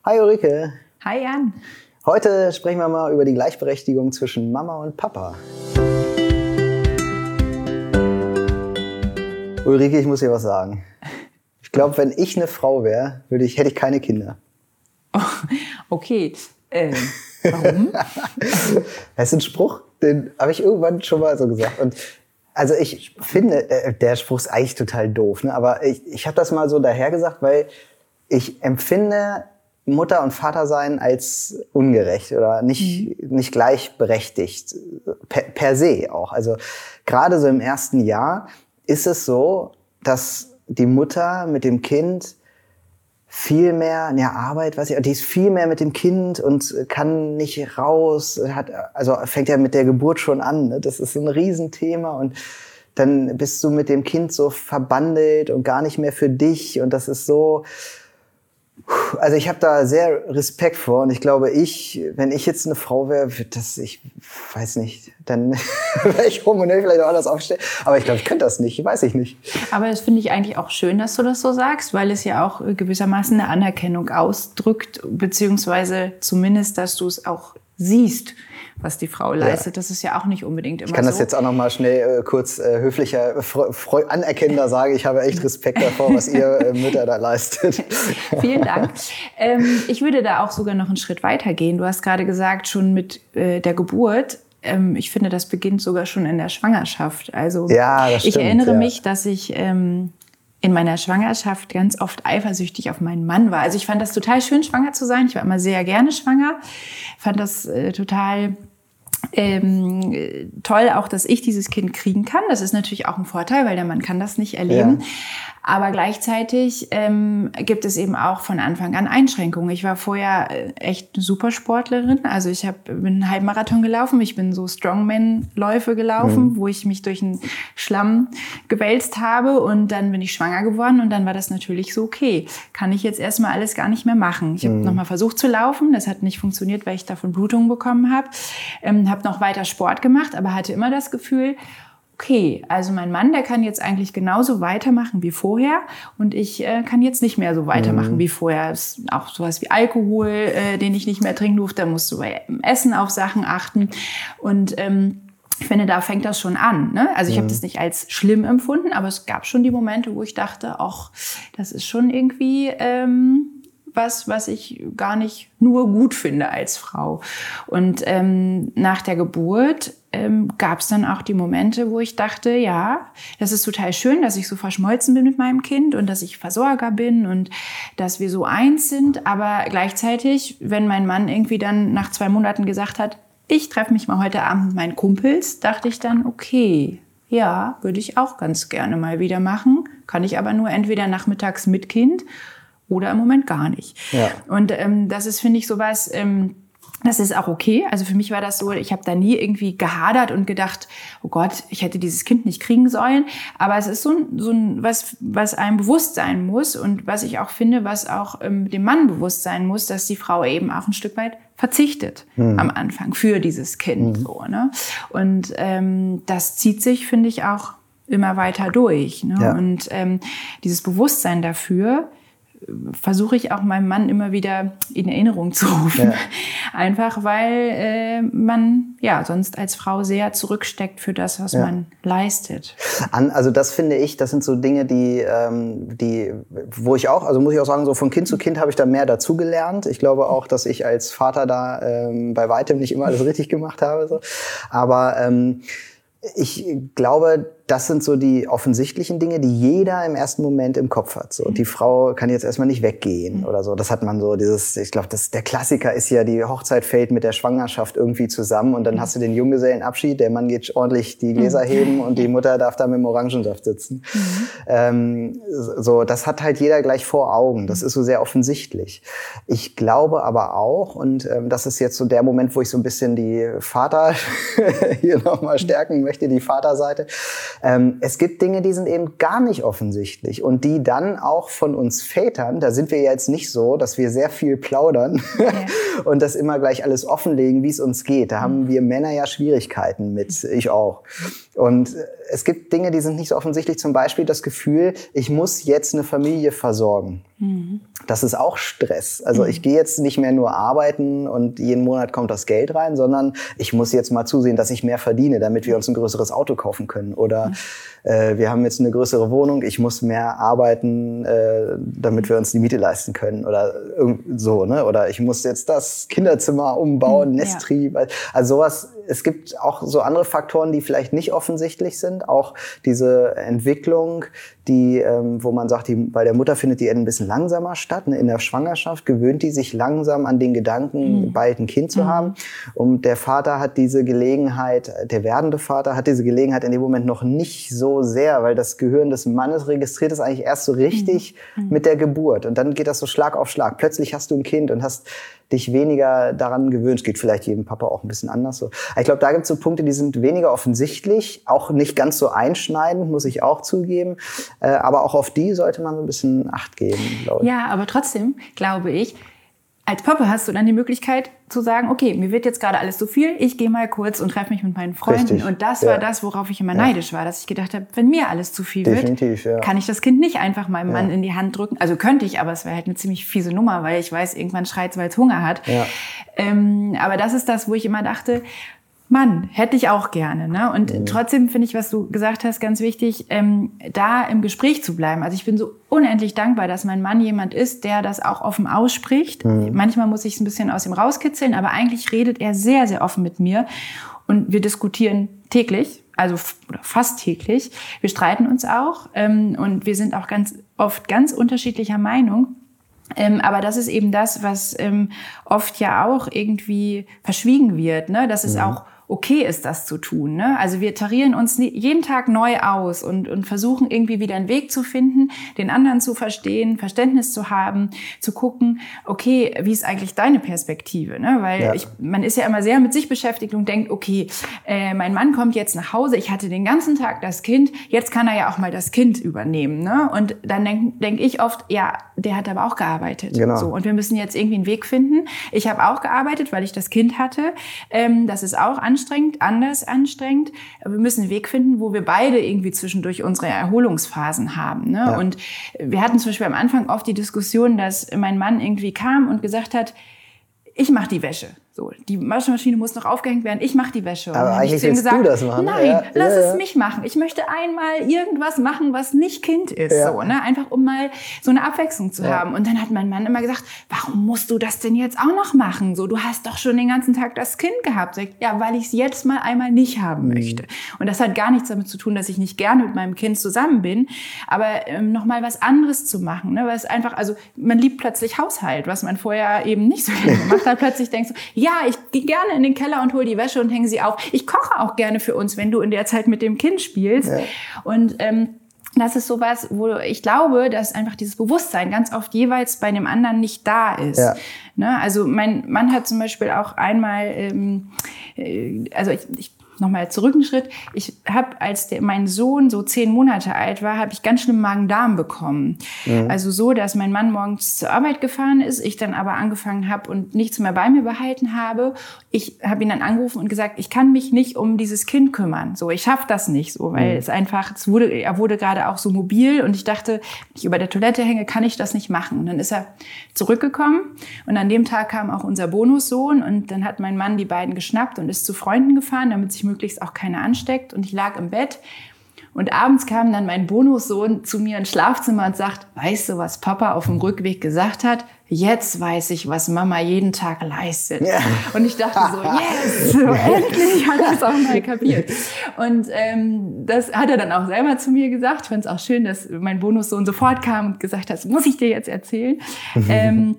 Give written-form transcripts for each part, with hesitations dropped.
Hi Ulrike. Hi Jan. Heute sprechen wir mal über die Gleichberechtigung zwischen Mama und Papa. Ulrike, ich muss dir was sagen. Ich glaube, wenn ich eine Frau wäre, hätte ich keine Kinder. Oh, okay. Warum? Das ist ein Spruch, den habe ich irgendwann schon mal so gesagt. Und also ich finde, der Spruch ist eigentlich total doof, ne? Aber ich habe das mal so daher gesagt, weil ich empfinde Mutter- und Vatersein als ungerecht oder nicht gleichberechtigt, per se auch. Also gerade so im ersten Jahr ist es so, dass die Mutter mit dem Kind viel mehr, Arbeit, die ist viel mehr mit dem Kind und kann nicht raus, fängt ja mit der Geburt schon an, ne? Das ist ein Riesenthema und dann bist du mit dem Kind so verbandelt und gar nicht mehr für dich und das ist so, also ich habe da sehr Respekt vor und ich glaube, wenn ich jetzt eine Frau wäre, ich weiß nicht, dann wäre ich hormonell vielleicht auch anders aufgestellt. Aber ich glaube, ich könnte das nicht, weiß ich nicht. Aber das finde ich eigentlich auch schön, dass du das so sagst, weil es ja auch gewissermaßen eine Anerkennung ausdrückt, beziehungsweise zumindest, dass du es auch siehst, was die Frau leistet. Ja. Das ist ja auch nicht unbedingt immer so. Ich kann das jetzt auch noch mal schnell kurz höflicher, anerkennender sagen. Ich habe echt Respekt davor, was ihr Mütter da leistet. Vielen Dank. Ich würde da auch sogar noch einen Schritt weiter gehen. Du hast gerade gesagt, schon mit der Geburt. Ich finde, das beginnt sogar schon in der Schwangerschaft. Also ja, das stimmt, ich erinnere mich, dass ich in meiner Schwangerschaft ganz oft eifersüchtig auf meinen Mann war. Also ich fand das total schön, schwanger zu sein. Ich war immer sehr gerne schwanger. Fand das total toll auch, dass ich dieses Kind kriegen kann. Das ist natürlich auch ein Vorteil, weil der Mann kann das nicht erleben. Ja. Aber gleichzeitig gibt es eben auch von Anfang an Einschränkungen. Ich war vorher echt eine Supersportlerin. Also ich bin einen Halbmarathon gelaufen. Ich bin so Strongman-Läufe gelaufen, wo ich mich durch den Schlamm gewälzt habe. Und dann bin ich schwanger geworden. Und dann war das natürlich so, okay, kann ich jetzt erstmal alles gar nicht mehr machen. Ich habe nochmal versucht zu laufen. Das hat nicht funktioniert, weil ich davon Blutungen bekommen habe. Habe noch weiter Sport gemacht, aber hatte immer das Gefühl, okay, also mein Mann, der kann jetzt eigentlich genauso weitermachen wie vorher und ich kann jetzt nicht mehr so weitermachen wie vorher. Es ist auch sowas wie Alkohol, den ich nicht mehr trinken durfte, da musst du bei Essen auf Sachen achten und ich finde, da fängt das schon an, ne? Also ich habe das nicht als schlimm empfunden, aber es gab schon die Momente, wo ich dachte, ach, das ist schon irgendwie was ich gar nicht nur gut finde als Frau. Und nach der Geburt gab es dann auch die Momente, wo ich dachte, ja, das ist total schön, dass ich so verschmolzen bin mit meinem Kind und dass ich Versorger bin und dass wir so eins sind. Aber gleichzeitig, wenn mein Mann irgendwie dann nach 2 Monaten gesagt hat, ich treffe mich mal heute Abend mit meinen Kumpels, dachte ich dann, okay, ja, würde ich auch ganz gerne mal wieder machen. Kann ich aber nur entweder nachmittags mit Kind oder im Moment gar nicht. Ja. Und das ist, finde ich, sowas, das ist auch okay. Also für mich war das so, ich habe da nie irgendwie gehadert und gedacht, oh Gott, ich hätte dieses Kind nicht kriegen sollen. Aber es ist so ein was einem bewusst sein muss und was ich auch finde, was auch dem Mann bewusst sein muss, dass die Frau eben auch ein Stück weit verzichtet am Anfang für dieses Kind. So, ne? Und das zieht sich, finde ich, auch immer weiter durch. Ne? Ja. Und dieses Bewusstsein dafür versuche ich auch meinem Mann immer wieder in Erinnerung zu rufen. Ja. Einfach, weil man ja sonst als Frau sehr zurücksteckt für das, was man leistet. Also das finde ich, das sind so Dinge, die wo ich auch, also muss ich auch sagen, so von Kind zu Kind habe ich da mehr dazugelernt. Ich glaube auch, dass ich als Vater da bei weitem nicht immer alles richtig gemacht habe. So. Aber ich glaube, das sind so die offensichtlichen Dinge, die jeder im ersten Moment im Kopf hat. So, die Frau kann jetzt erstmal nicht weggehen oder so. Das hat man so ich glaube, der Klassiker ist ja, die Hochzeit fällt mit der Schwangerschaft irgendwie zusammen und dann hast du den Junggesellenabschied, der Mann geht ordentlich die Gläser heben und die Mutter darf da mit dem Orangensaft sitzen. So, das hat halt jeder gleich vor Augen. Das ist so sehr offensichtlich. Ich glaube aber auch, und das ist jetzt so der Moment, wo ich so ein bisschen die Vater hier nochmal stärken möchte, die Vaterseite. es gibt Dinge, die sind eben gar nicht offensichtlich und die dann auch von uns Vätern, da sind wir ja jetzt nicht so, dass wir sehr viel plaudern und das immer gleich alles offenlegen, wie es uns geht. Da haben wir Männer ja Schwierigkeiten mit, ich auch. Und es gibt Dinge, die sind nicht so offensichtlich, zum Beispiel das Gefühl, ich muss jetzt eine Familie versorgen. Das ist auch Stress. Also ich gehe jetzt nicht mehr nur arbeiten und jeden Monat kommt das Geld rein, sondern ich muss jetzt mal zusehen, dass ich mehr verdiene, damit wir uns ein größeres Auto kaufen können. Oder wir haben jetzt eine größere Wohnung, ich muss mehr arbeiten, damit wir uns die Miete leisten können. Oder so, ne? Oder ich muss jetzt das Kinderzimmer umbauen, Nesttrieb. Also sowas. Es gibt auch so andere Faktoren, die vielleicht nicht offensichtlich sind. Auch diese Entwicklung, die, wo man sagt, bei der Mutter findet die ein bisschen langsamer statt. Ne? In der Schwangerschaft gewöhnt die sich langsam an den Gedanken, bald ein Kind zu haben. Und der Vater hat diese Gelegenheit, der werdende Vater hat diese Gelegenheit in dem Moment noch nicht so sehr, weil das Gehirn des Mannes registriert es eigentlich erst so richtig mit der Geburt. Und dann geht das so Schlag auf Schlag. Plötzlich hast du ein Kind und hast dich weniger daran gewöhnt. Geht vielleicht jedem Papa auch ein bisschen anders so. Ich glaube, da gibt es so Punkte, die sind weniger offensichtlich, auch nicht ganz so einschneidend, muss ich auch zugeben. Aber auch auf die sollte man so ein bisschen Acht geben, glaube ich. Ja, aber trotzdem glaube ich, als Papa hast du dann die Möglichkeit zu sagen, okay, mir wird jetzt gerade alles zu viel, ich gehe mal kurz und treffe mich mit meinen Freunden. Richtig. Und das war das, worauf ich immer neidisch war, dass ich gedacht habe, wenn mir alles zu viel wird, kann ich das Kind nicht einfach meinem Mann in die Hand drücken. Also könnte ich, aber es wäre halt eine ziemlich fiese Nummer, weil ich weiß, irgendwann schreit es, weil es Hunger hat. Ja. Aber das ist das, wo ich immer dachte, Mann, hätte ich auch gerne. Ne? Und trotzdem finde ich, was du gesagt hast, ganz wichtig, da im Gespräch zu bleiben. Also ich bin so unendlich dankbar, dass mein Mann jemand ist, der das auch offen ausspricht. Manchmal muss ich es ein bisschen aus ihm rauskitzeln, aber eigentlich redet er sehr, sehr offen mit mir. Und wir diskutieren täglich, also oder fast täglich. Wir streiten uns auch und wir sind auch ganz oft ganz unterschiedlicher Meinung. Aber das ist eben das, was oft ja auch irgendwie verschwiegen wird, ne? Dass es auch okay ist, das zu tun. Ne? Also wir tarieren uns jeden Tag neu aus und versuchen irgendwie wieder einen Weg zu finden, den anderen zu verstehen, Verständnis zu haben, zu gucken, okay, wie ist eigentlich deine Perspektive? Ne? Weil man ist ja immer sehr mit sich beschäftigt und denkt, okay, mein Mann kommt jetzt nach Hause, ich hatte den ganzen Tag das Kind, jetzt kann er ja auch mal das Kind übernehmen. Ne? Und dann denk ich oft, ja, der hat aber auch gearbeitet. Genau. So, und wir müssen jetzt irgendwie einen Weg finden. Ich habe auch gearbeitet, weil ich das Kind hatte. Das ist auch anders anstrengend. Wir müssen einen Weg finden, wo wir beide irgendwie zwischendurch unsere Erholungsphasen haben. Ne? Ja. Und wir hatten zum Beispiel am Anfang oft die Diskussion, dass mein Mann irgendwie kam und gesagt hat, ich mache die Wäsche. So, die Waschmaschine muss noch aufgehängt werden, ich mache die Wäsche. Aber eigentlich willst du das machen. Nein, lass es mich machen. Ich möchte einmal irgendwas machen, was nicht Kind ist. Ja. So, ne? Einfach um mal so eine Abwechslung zu haben. Und dann hat mein Mann immer gesagt, warum musst du das denn jetzt auch noch machen? So, du hast doch schon den ganzen Tag das Kind gehabt. Sag ich, ja, weil ich es jetzt mal einmal nicht haben möchte. Und das hat gar nichts damit zu tun, dass ich nicht gerne mit meinem Kind zusammen bin. Aber noch mal was anderes zu machen. Ne? Weil es einfach, also man liebt plötzlich Haushalt, was man vorher eben nicht so gerne gemacht hat. Plötzlich denkst du, ja, ich gehe gerne in den Keller und hole die Wäsche und hänge sie auf. Ich koche auch gerne für uns, wenn du in der Zeit mit dem Kind spielst. Ja. Und das ist sowas, wo ich glaube, dass einfach dieses Bewusstsein ganz oft jeweils bei dem anderen nicht da ist. Ja. Ne? Also mein Mann hat zum Beispiel auch einmal, also ich nochmal zurück einen Schritt. Ich habe, als mein Sohn so 10 Monate alt war, habe ich ganz schlimm Magen-Darm bekommen. Also so, dass mein Mann morgens zur Arbeit gefahren ist, ich dann aber angefangen habe und nichts mehr bei mir behalten habe. Ich habe ihn dann angerufen und gesagt, ich kann mich nicht um dieses Kind kümmern. So, ich schaffe das nicht so, weil es einfach, er wurde gerade auch so mobil und ich dachte, wenn ich über der Toilette hänge, kann ich das nicht machen. Und dann ist er zurückgekommen und an dem Tag kam auch unser Bonussohn und dann hat mein Mann die beiden geschnappt und ist zu Freunden gefahren, damit sich möglichst auch keiner ansteckt. Und ich lag im Bett und abends kam dann mein Bonussohn zu mir ins Schlafzimmer und sagt, weißt du, was Papa auf dem Rückweg gesagt hat? Jetzt weiß ich, was Mama jeden Tag leistet. Ja. Und ich dachte so, yes, so, endlich hat er es auch mal kapiert. Und das hat er dann auch selber zu mir gesagt. Ich fand es auch schön, dass mein Bonussohn sofort kam und gesagt hat, das muss ich dir jetzt erzählen.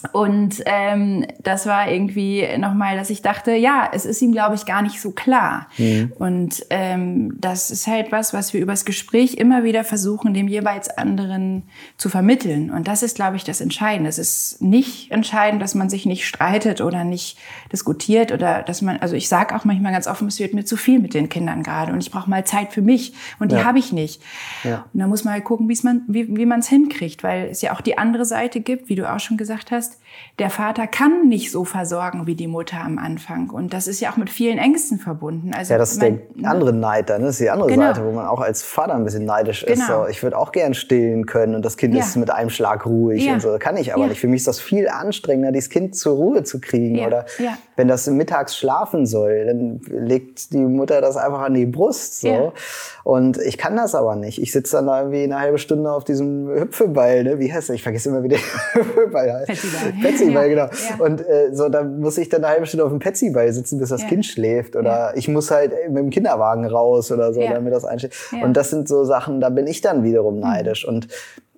Und das war irgendwie nochmal, dass ich dachte, ja, es ist ihm, glaube ich, gar nicht so klar. Und das ist halt was wir übers Gespräch immer wieder versuchen, dem jeweils anderen zu vermitteln. Und das ist, glaube ich, das Entscheidende. Es ist nicht entscheidend, dass man sich nicht streitet oder nicht diskutiert oder dass man, also ich sage auch manchmal ganz offen, es wird mir zu viel mit den Kindern gerade und ich brauche mal Zeit für mich und die habe ich nicht. Ja. Und da muss man halt gucken, wie man es hinkriegt, weil es ja auch die andere Seite gibt, wie du auch schon gesagt hast. Der Vater kann nicht so versorgen wie die Mutter am Anfang. Und das ist ja auch mit vielen Ängsten verbunden. Also ja, das ist der andere Neid dann. Das ist die andere Seite, wo man auch als Vater ein bisschen neidisch ist. So, ich würde auch gern stillen können und das Kind ist mit einem Schlag ruhig. Und so. Kann ich aber nicht. Für mich ist das viel anstrengender, dieses Kind zur Ruhe zu kriegen. Oder wenn das mittags schlafen soll, dann legt die Mutter das einfach an die Brust. So. Und ich kann das aber nicht. Ich sitze dann da irgendwie eine halbe Stunde auf diesem Hüpfeball. Ne? Wie heißt der? Ich vergesse immer, wie der Hüpfeball heißt. Petsyball, genau. Ja. Und so, da muss ich dann eine halbe Stunde auf dem Petsyball sitzen, bis das Kind schläft. Oder ich muss halt mit dem Kinderwagen raus oder so, damit das einschläft. Und das sind so Sachen, da bin ich dann wiederum neidisch. Und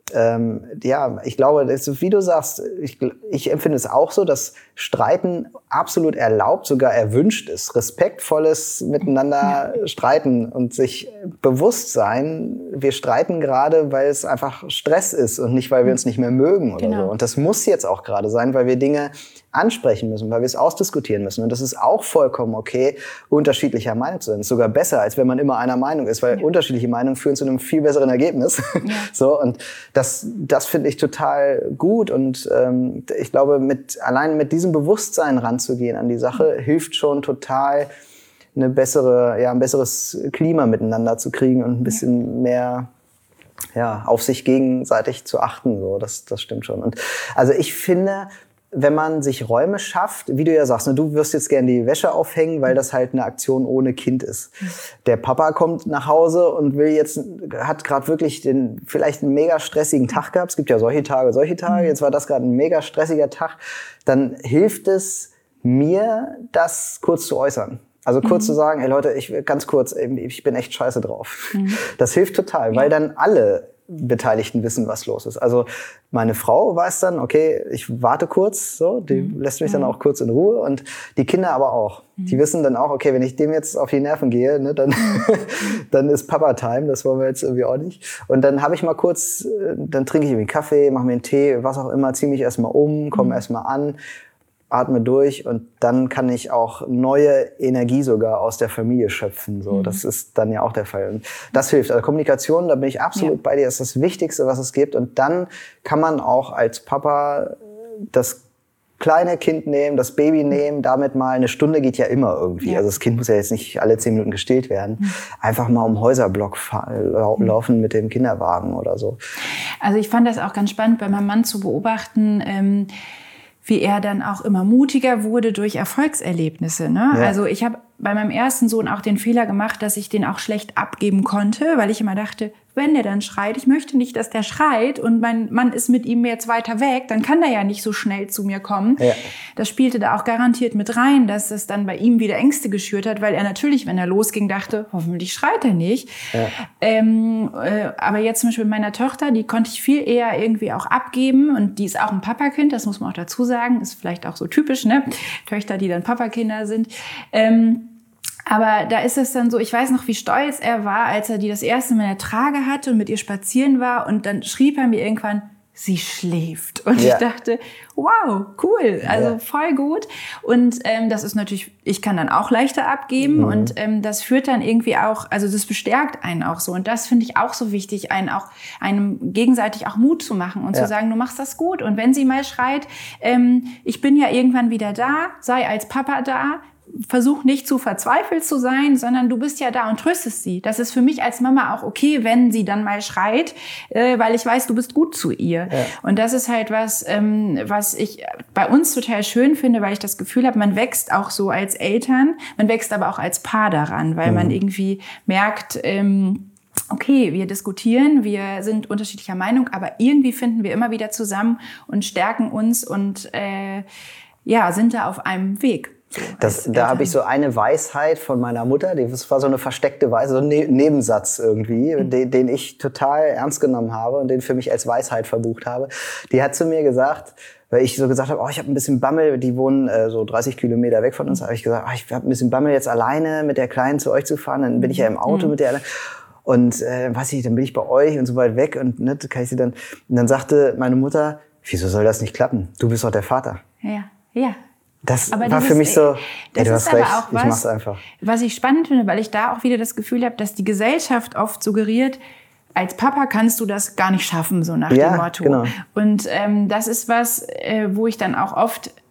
ich glaube, das ist, wie du sagst, ich empfinde es auch so, dass Streiten absolut erlaubt, sogar erwünscht ist. Respektvolles Miteinander streiten und sich bewusst sein, wir streiten gerade, weil es einfach Stress ist und nicht, weil wir uns nicht mehr mögen oder so. Und das muss jetzt auch gerade sein, weil wir Dinge ansprechen müssen, weil wir es ausdiskutieren müssen. Und das ist auch vollkommen okay, unterschiedlicher Meinung zu sein. Ist sogar besser, als wenn man immer einer Meinung ist, weil unterschiedliche Meinungen führen zu einem viel besseren Ergebnis. So, und das finde ich total gut. Und ich glaube, allein mit diesem Bewusstsein ranzugehen an die Sache, hilft schon total, ein besseres Klima miteinander zu kriegen und ein bisschen mehr auf sich gegenseitig zu achten. So, das stimmt schon. Und also ich finde, wenn man sich Räume schafft, wie du ja sagst, ne, du wirst jetzt gerne die Wäsche aufhängen, weil das halt eine Aktion ohne Kind ist. Der Papa kommt nach Hause und hat gerade wirklich vielleicht einen mega stressigen Tag gehabt. Es gibt ja solche Tage. Jetzt war das gerade ein mega stressiger Tag. Dann hilft es mir, das kurz zu äußern. Also kurz zu sagen, hey Leute, ich bin echt scheiße drauf. Das hilft total, weil dann alle Beteiligten wissen, was los ist. Also meine Frau weiß dann, okay, ich warte kurz, so, die lässt mich dann auch kurz in Ruhe und die Kinder aber auch. Die wissen dann auch, okay, wenn ich dem jetzt auf die Nerven gehe, ne, dann ist Papa-Time, das wollen wir jetzt irgendwie auch nicht. Und dann habe ich mal kurz, dann trinke ich irgendwie einen Kaffee, mache mir einen Tee, was auch immer, ziehe mich erstmal um, komme erstmal an, atme durch und dann kann ich auch neue Energie sogar aus der Familie schöpfen. So, das ist dann ja auch der Fall. Und das hilft. Also Kommunikation, da bin ich absolut bei dir, das ist das Wichtigste, was es gibt. Und dann kann man auch als Papa das kleine Kind nehmen, das Baby nehmen, damit mal eine Stunde geht ja immer irgendwie. Also das Kind muss ja jetzt nicht alle 10 Minuten gestillt werden. Einfach mal um Häuserblock laufen mit dem Kinderwagen oder so. Also ich fand das auch ganz spannend, bei meinem Mann zu beobachten, wie er dann auch immer mutiger wurde durch Erfolgserlebnisse. Ne? Ja. Also ich habe bei meinem ersten Sohn auch den Fehler gemacht, dass ich den auch schlecht abgeben konnte, weil ich immer dachte, wenn der dann schreit, ich möchte nicht, dass der schreit und mein Mann ist mit ihm jetzt weiter weg, dann kann der ja nicht so schnell zu mir kommen. Ja. Das spielte da auch garantiert mit rein, dass es dann bei ihm wieder Ängste geschürt hat, weil er natürlich, wenn er losging, dachte, hoffentlich schreit er nicht. Ja. Aber jetzt zum Beispiel mit meiner Tochter, die konnte ich viel eher irgendwie auch abgeben und die ist auch ein Papakind, das muss man auch dazu sagen, ist vielleicht auch so typisch, ne? Töchter, die dann Papakinder sind. Aber da ist es dann so, ich weiß noch, wie stolz er war, als er die das erste Mal in der Trage hatte und mit ihr spazieren war. Und dann schrieb er mir irgendwann, sie schläft. Und ich dachte, wow, cool, also voll gut. Und das ist natürlich, ich kann dann auch leichter abgeben. Und das führt dann irgendwie auch, also das bestärkt einen auch so. Und das finde ich auch so wichtig, einem gegenseitig auch Mut zu machen und zu sagen, du machst das gut. Und wenn sie mal schreit, ich bin ja irgendwann wieder da, sei als Papa da. Versuch nicht zu verzweifelt zu sein, sondern du bist ja da und tröstest sie. Das ist für mich als Mama auch okay, wenn sie dann mal schreit, weil ich weiß, du bist gut zu ihr. Ja. Und das ist halt was ich bei uns total schön finde, weil ich das Gefühl habe, man wächst auch so als Eltern, man wächst aber auch als Paar daran, weil man irgendwie merkt, okay, wir diskutieren, wir sind unterschiedlicher Meinung, aber irgendwie finden wir immer wieder zusammen und stärken uns und sind da auf einem Weg. So, da habe ich so eine Weisheit von meiner Mutter, das war so eine versteckte Weisheit, so ein Nebensatz irgendwie, den ich total ernst genommen habe und den für mich als Weisheit verbucht habe. Die hat zu mir gesagt, weil ich so gesagt habe, ich habe ein bisschen Bammel, die wohnen so 30 Kilometer weg von uns, habe ich gesagt, ich habe ein bisschen Bammel, jetzt alleine mit der Kleinen zu euch zu fahren, dann bin ich ja im Auto mit der. Und weiß ich, dann bin ich bei euch und so weit weg und ne, kann ich sie dann. Und dann sagte meine Mutter, wieso soll das nicht klappen? Du bist doch der Vater. Ja. Das war für mich so, du hast recht, ich mach's einfach. Was ich spannend finde, weil ich da auch wieder das Gefühl habe, dass die Gesellschaft oft suggeriert, als Papa kannst du das gar nicht schaffen, so nach dem Motto. Genau. Und das ist was, wo ich dann auch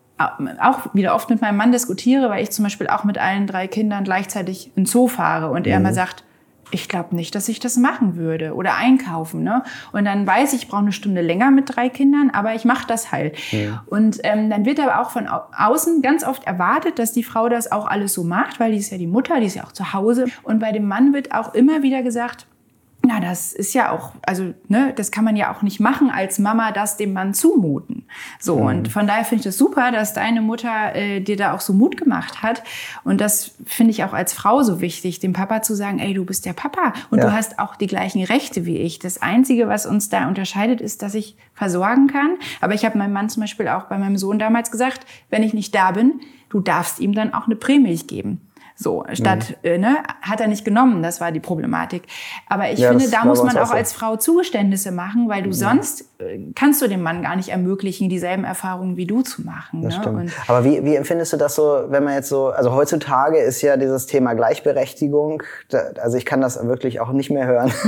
wieder oft mit meinem Mann diskutiere, weil ich zum Beispiel auch mit allen 3 Kindern gleichzeitig in Zoo fahre und er immer sagt, ich glaube nicht, dass ich das machen würde oder einkaufen. Ne? Und dann weiß ich brauche eine Stunde länger mit 3 Kindern, aber ich mache das halt. Ja. Und dann wird aber auch von außen ganz oft erwartet, dass die Frau das auch alles so macht, weil die ist ja die Mutter, die ist ja auch zu Hause. Und bei dem Mann wird auch immer wieder gesagt, na, das ist ja auch, also, ne, das kann man ja auch nicht machen als Mama, das dem Mann zumuten. So, und von daher finde ich das super, dass deine Mutter dir da auch so Mut gemacht hat. Und das finde ich auch als Frau so wichtig, dem Papa zu sagen, ey, du bist der Papa und du hast auch die gleichen Rechte wie ich. Das Einzige, was uns da unterscheidet, ist, dass ich versorgen kann. Aber ich habe meinem Mann zum Beispiel auch bei meinem Sohn damals gesagt, wenn ich nicht da bin, du darfst ihm dann auch eine Prämilch geben. So, statt, hat er nicht genommen, das war die Problematik. Aber ich finde, da muss man auch als Frau Zugeständnisse machen, weil du sonst kannst du dem Mann gar nicht ermöglichen, dieselben Erfahrungen wie du zu machen. Das stimmt. Und aber wie empfindest du das so, wenn man jetzt so, also heutzutage ist ja dieses Thema Gleichberechtigung, also ich kann das wirklich auch nicht mehr hören,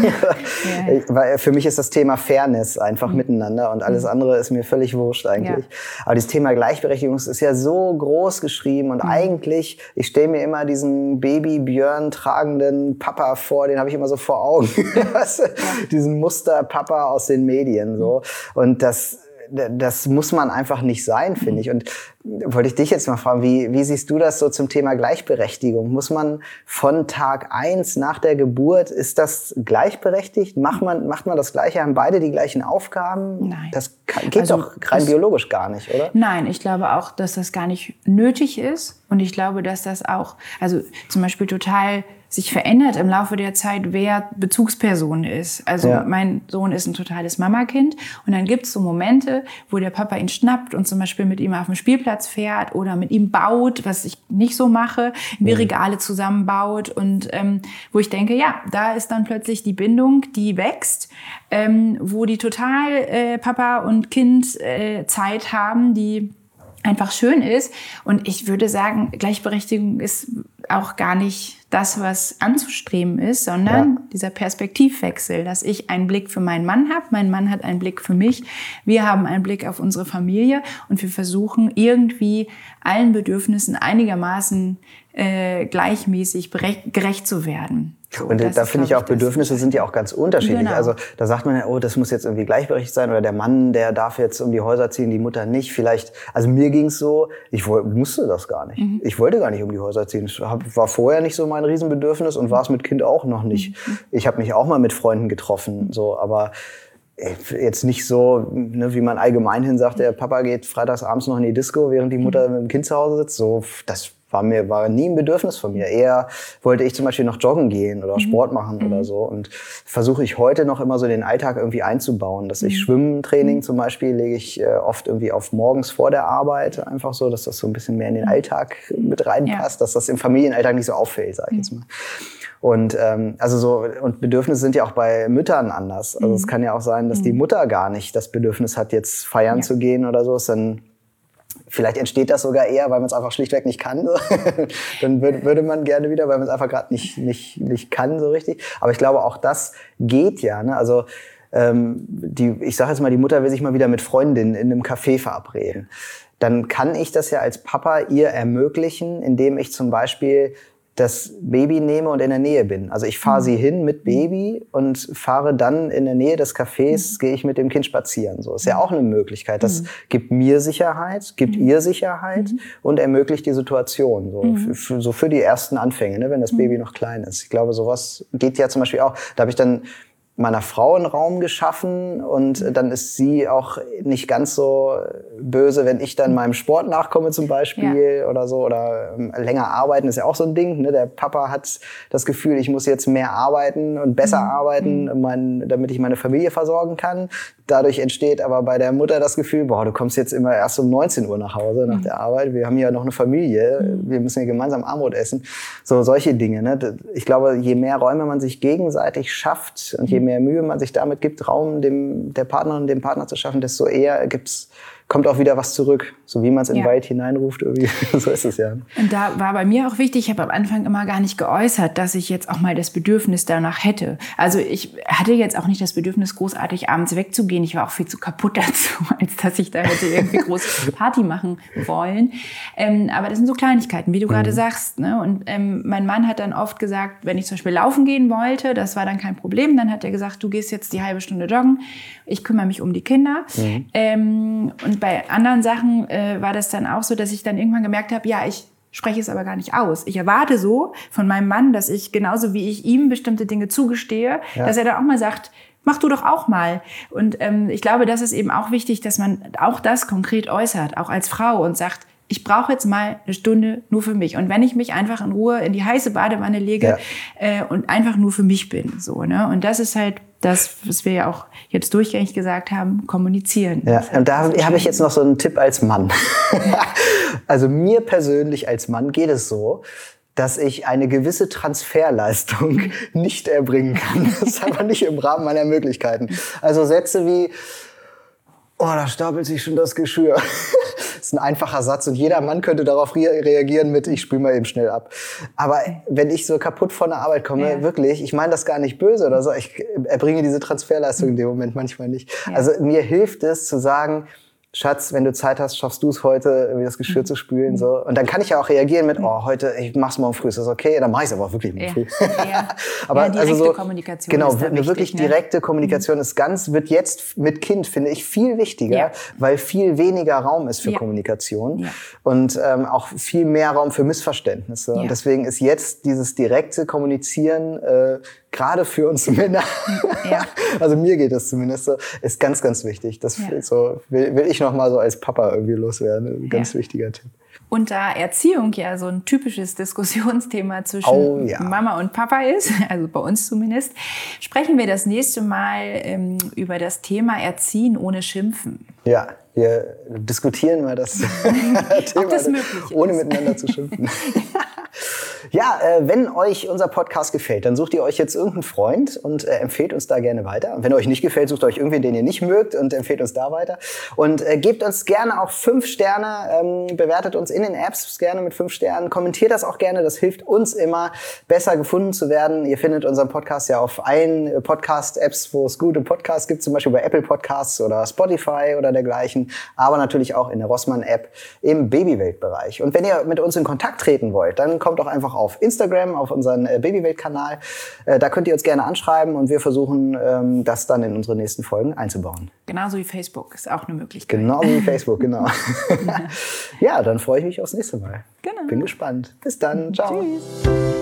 weil für mich ist das Thema Fairness einfach miteinander und alles andere ist mir völlig wurscht eigentlich. Ja. Aber dieses Thema Gleichberechtigung ist ja so groß geschrieben und eigentlich, ich stelle mir immer diesen Baby-Björn tragenden Papa vor, den habe ich immer so vor Augen. Diesen Muster-Papa aus den Medien, so. Und das muss man einfach nicht sein, finde ich. Und wollte ich dich jetzt mal fragen, wie siehst du das so zum Thema Gleichberechtigung? Muss man von Tag 1 nach der Geburt, ist das gleichberechtigt? Macht man das Gleiche? Haben beide die gleichen Aufgaben? Nein. Das geht doch rein biologisch gar nicht, oder? Nein, ich glaube auch, dass das gar nicht nötig ist. Und ich glaube, dass das auch, also zum Beispiel total sich verändert im Laufe der Zeit, wer Bezugsperson ist. Also mein Sohn ist ein totales Mamakind und dann gibt es so Momente, wo der Papa ihn schnappt und zum Beispiel mit ihm auf den Spielplatz fährt oder mit ihm baut, was ich nicht so mache, wie Regale zusammenbaut und wo ich denke, ja, da ist dann plötzlich die Bindung, die wächst, wo die total Papa und Kind Zeit haben, die einfach schön ist. Und ich würde sagen, Gleichberechtigung ist auch gar nicht das, was anzustreben ist, sondern dieser Perspektivwechsel, dass ich einen Blick für meinen Mann habe, mein Mann hat einen Blick für mich, wir haben einen Blick auf unsere Familie und wir versuchen irgendwie allen Bedürfnissen einigermaßen gleichmäßig gerecht zu werden. So, und da finde ich auch, Bedürfnisse sind ja auch ganz unterschiedlich. Genau. Also da sagt man ja, oh, das muss jetzt irgendwie gleichberechtigt sein oder der Mann, der darf jetzt um die Häuser ziehen, die Mutter nicht. Vielleicht, also mir ging's so, ich musste das gar nicht. Ich wollte gar nicht um die Häuser ziehen. Das war vorher nicht so mein Riesenbedürfnis und war es mit Kind auch noch nicht. Ich habe mich auch mal mit Freunden getroffen, so, aber jetzt nicht so, ne, wie man allgemeinhin sagt, der Papa geht freitags abends noch in die Disco, während die Mutter mit dem Kind zu Hause sitzt. So, das war nie ein Bedürfnis von mir. Eher wollte ich zum Beispiel noch joggen gehen oder Sport machen oder so. Und versuche ich heute noch immer so den Alltag irgendwie einzubauen. Dass ich Schwimmtraining zum Beispiel lege ich oft irgendwie auf morgens vor der Arbeit. Einfach so, dass das so ein bisschen mehr in den Alltag mit reinpasst. Dass das im Familienalltag nicht so auffällt, sag ich jetzt mal. Und und Bedürfnisse sind ja auch bei Müttern anders. Also es kann ja auch sein, dass die Mutter gar nicht das Bedürfnis hat, jetzt feiern zu gehen oder so. Dann vielleicht entsteht das sogar eher, weil man es einfach schlichtweg nicht kann. Dann würde man gerne wieder, weil man es einfach gerade nicht kann so richtig. Aber ich glaube, auch das geht ja. Ne? Also ich sage jetzt mal, die Mutter will sich mal wieder mit Freundinnen in einem Café verabreden. Dann kann ich das ja als Papa ihr ermöglichen, indem ich zum Beispiel das Baby nehme und in der Nähe bin. Also ich fahre sie hin mit Baby und fahre dann in der Nähe des Cafés, gehe ich mit dem Kind spazieren. So ist ja auch eine Möglichkeit. Das gibt mir Sicherheit, gibt ihr Sicherheit und ermöglicht die Situation. So für die ersten Anfänge, ne, wenn das Baby noch klein ist. Ich glaube, sowas geht ja zum Beispiel auch. Da habe ich dann meiner Frau einen Raum geschaffen und dann ist sie auch nicht ganz so böse, wenn ich dann meinem Sport nachkomme zum Beispiel oder so oder länger arbeiten ist ja auch so ein Ding. Ne? Der Papa hat das Gefühl, ich muss jetzt mehr arbeiten und besser arbeiten, damit ich meine Familie versorgen kann. Dadurch entsteht aber bei der Mutter das Gefühl, boah, du kommst jetzt immer erst um 19 Uhr nach Hause nach der Arbeit. Wir haben ja noch eine Familie, wir müssen ja gemeinsam Abendbrot essen. So solche Dinge. Ne? Ich glaube, je mehr Räume man sich gegenseitig schafft und je mehr Mühe man sich damit gibt, Raum der Partnerin, dem Partner zu schaffen, desto eher kommt auch wieder was zurück. So wie man es in den Wald hineinruft, irgendwie. So ist es ja. Und da war bei mir auch wichtig, ich habe am Anfang immer gar nicht geäußert, dass ich jetzt auch mal das Bedürfnis danach hätte. Also ich hatte jetzt auch nicht das Bedürfnis, großartig abends wegzugehen. Ich war auch viel zu kaputt dazu, als dass ich da hätte irgendwie große Party machen wollen. Aber das sind so Kleinigkeiten, wie du gerade sagst. Ne? Und mein Mann hat dann oft gesagt, wenn ich zum Beispiel laufen gehen wollte, das war dann kein Problem, dann hat er gesagt, du gehst jetzt die halbe Stunde joggen, ich kümmere mich um die Kinder. Und bei anderen Sachen war das dann auch so, dass ich dann irgendwann gemerkt habe, ja, ich spreche es aber gar nicht aus. Ich erwarte so von meinem Mann, dass ich genauso wie ich ihm bestimmte Dinge zugestehe, dass er dann auch mal sagt, mach du doch auch mal. Und ich glaube, das ist eben auch wichtig, dass man auch das konkret äußert, auch als Frau und sagt, ich brauche jetzt mal eine Stunde nur für mich. Und wenn ich mich einfach in Ruhe in die heiße Badewanne lege und einfach nur für mich bin. So, ne? Und das ist halt das, was wir ja auch jetzt durchgängig gesagt haben, kommunizieren. Ja, und da habe ich jetzt noch so einen Tipp als Mann. Also mir persönlich als Mann geht es so, dass ich eine gewisse Transferleistung nicht erbringen kann. Das ist aber nicht im Rahmen meiner Möglichkeiten. Also Sätze wie, oh, da stapelt sich schon das Geschirr. Das ist ein einfacher Satz und jeder Mann könnte darauf reagieren mit, ich spüle mal eben schnell ab. Aber wenn ich so kaputt von der Arbeit komme, wirklich, ich meine das gar nicht böse oder so, ich erbringe diese Transferleistung in dem Moment manchmal nicht. Ja. Also mir hilft es zu sagen, Schatz, wenn du Zeit hast, schaffst du es heute, irgendwie das Geschirr zu spülen. So. Und dann kann ich ja auch reagieren mit, oh, heute, ich mach's morgen früh, ist das okay? Dann mache ich es aber auch wirklich morgen früh. Ja. Aber direkte also so, Kommunikation genau, ist da eine wichtig, wirklich direkte Kommunikation wird jetzt mit Kind, finde ich, viel wichtiger, weil viel weniger Raum ist für Kommunikation und auch viel mehr Raum für Missverständnisse. Und deswegen ist jetzt dieses direkte Kommunizieren gerade für uns Männer, also mir geht das zumindest so, ist ganz, ganz wichtig. Das so, will ich noch mal so als Papa irgendwie loswerden. Ein ganz wichtiger Tipp. Und da Erziehung ja so ein typisches Diskussionsthema zwischen Mama und Papa ist, also bei uns zumindest, sprechen wir das nächste Mal über das Thema Erziehen ohne Schimpfen. Ja, wir diskutieren mal das Thema, das ohne miteinander zu schimpfen. Ja, wenn euch unser Podcast gefällt, dann sucht ihr euch jetzt irgendeinen Freund und empfehlt uns da gerne weiter. Und wenn euch nicht gefällt, sucht euch irgendwen, den ihr nicht mögt und empfehlt uns da weiter. Und gebt uns gerne auch 5 Sterne, bewertet uns in den Apps gerne mit 5 Sternen. Kommentiert das auch gerne, das hilft uns immer, besser gefunden zu werden. Ihr findet unseren Podcast ja auf allen Podcast-Apps, wo es gute Podcasts gibt, zum Beispiel bei Apple Podcasts oder Spotify oder dergleichen, aber natürlich auch in der Rossmann-App im Babywelt-Bereich. Und wenn ihr mit uns in Kontakt treten wollt, dann kommt doch einfach auf Instagram, auf unseren Babywelt-Kanal. Da könnt ihr uns gerne anschreiben und wir versuchen, das dann in unsere nächsten Folgen einzubauen. Genauso wie Facebook ist auch eine Möglichkeit. Genauso wie Facebook, genau. Ja, dann freue ich mich aufs nächste Mal. Genau. Bin gespannt. Bis dann. Ciao. Tschüss.